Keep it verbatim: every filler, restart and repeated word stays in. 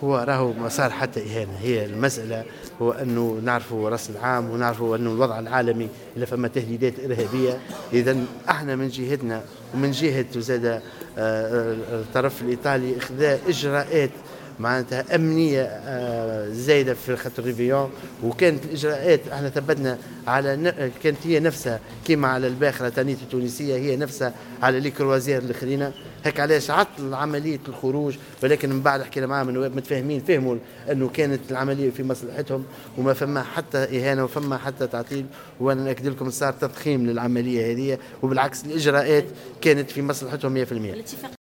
هو راهو ما صار حتى إهانة، هي المسألة هو أنه نعرفوا رأس العام ونعرفوا أنه الوضع العالمي إلا فما تهديدات إرهابية. إذا احنا من جهتنا ومن جهة زاد الطرف الإيطالي إخذاء إجراءات معناتها أمنية زايدة في خط ريفيون، وكانت الإجراءات احنا ثبتنا على ن... كانت هي نفسها كما على الباخرة تانيت التونسية هي نفسها على لي كروازير الآخرين. هيك علاش عطل عملية الخروج، ولكن من بعد حكينا معاهم متفاهمين فهموا أنه كانت العملية في مصلحتهم وما فما حتى إهانة وفما حتى تعطيل. وأنا نأكد لكم صار تضخيم للعملية هذه، وبالعكس الإجراءات كانت في مصلحتهم مئة بالمئة.